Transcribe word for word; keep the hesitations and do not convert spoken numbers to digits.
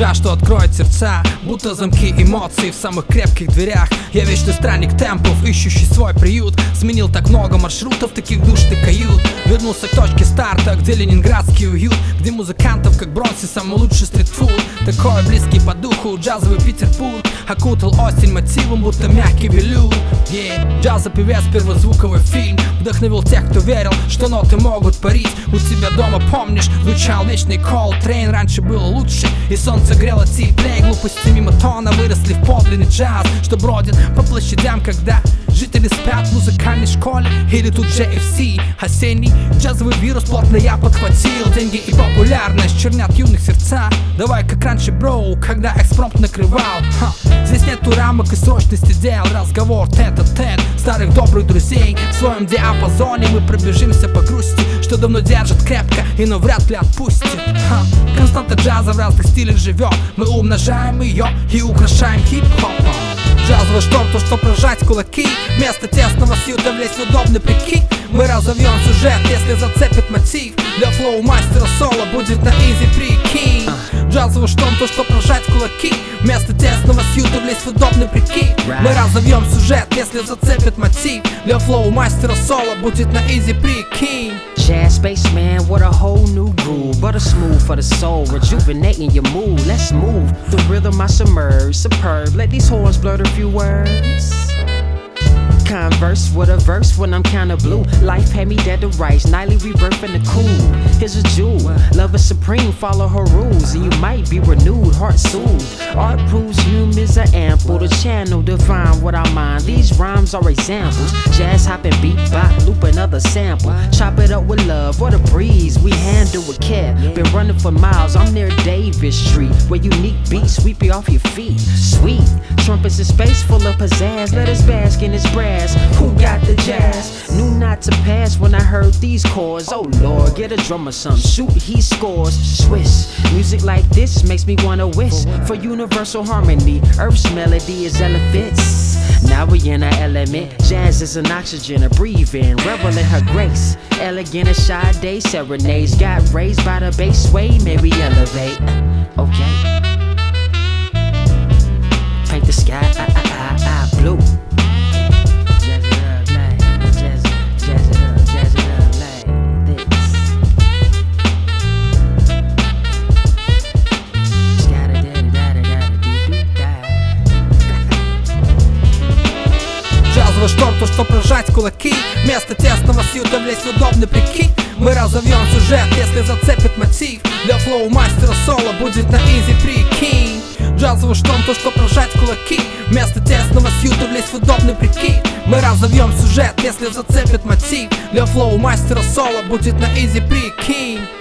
Джаз, что откроет сердца, будто замки эмоций в самых крепких дверях. Я вечный странник темпов, ищущий свой приют. Сменил так много маршрутов, таких душных кают. Вернулся к точке старта, где ленинградский уют, где музыкантов как Бронси самый лучший стритфуд. Такой близкий по духу джазовый Петербург окутал осень мотивом, будто мягкий велюр. Yeah. Джаза-певец, первозвуковой фильм вдохновил тех, кто верил, что ноты могут парить. У тебя дома, помнишь, звучал вечный Колтрейн. Раньше было лучше, и солнце грело теплее. Глупости мимо тона выросли в подлинный джаз, что бродит по площадям, когда жители спят в музыкальной школе. Или тут джей эф си. Осенний джазовый вирус плотно я подхватил. Деньги и популярность чернят юных сердца. Давай как раньше, броу, когда экспромт накрывал. Ха. Здесь нету рамок и срочности дел. Разговор тет-а-тет старых добрых друзей. В своем диапазоне мы пробежимся по грусти, что давно держит крепко и но вряд ли отпустит. Ха. Константа джаза в разных стилях живет. Мы умножаем ее и украшаем хип-хопом. Джазовый шторм, то что прожать кулаки. Вместо тесного сьюта влезть в удобный прикид. Мы разовьем сюжет, если зацепит мотив. Для флоу мастера соло будет на изи прикинь. Джазовый шторм, то что прожать кулаки. Вместо тесного сьюта влезть в удобный прикид. Мы разовьем сюжет, если зацепит мотив. Для флоу мастера соло будет на изи прикинь. Jazz spaceman, what a whole new groove. Butter smooth for the soul, rejuvenating your mood. Let's move, the rhythm I submerge, superb. Let these horns blur a few words. Converse with a verse when I'm kinda blue. Life had me dead to rights, nightly rebirth in the cool. Here's a jewel, love is supreme, follow her rules, and you might be renewed, heart soothed. Art proves humans are ample, the channel divine what I mind. These rhymes are examples. Jazz hopping, beat bop, loop another sample. Chop it up with love, what a breeze, we handle with care. Been running for miles, I'm near Davis Street, where unique beats sweep you off your feet. Sweet, trumpets in space full of pizzazz, let us bask in its brass. Who got the jazz? Knew not to pass when I heard these chords. Oh Lord, get a drummer some, shoot, he scores. Swiss, music like this makes me wanna wish for universal harmony. Earth's melody is elephants. Now we in our element. Jazz is an oxygen, a breathe in, revel in her grace. Elegant as Sade serenades. Got raised by the bass sway, maybe elevate. Okay. Paint the sky, ah, ah, ah, ah, blue. Джазовый шторм, то что прожать кулаки. Вместо тесного сьюта влезть в удобный прикид. Мы разовьем сюжет, если зацепит мотив. Для флоу мастера соло будет на изи прикинь. Джазовый шторм, то что прожать кулаки. Вместо тесного сьюта влезть в удобный прикид. Мы разовьем сюжет, если зацепит мотив. Для флоу мастера соло будет на изи прикинь.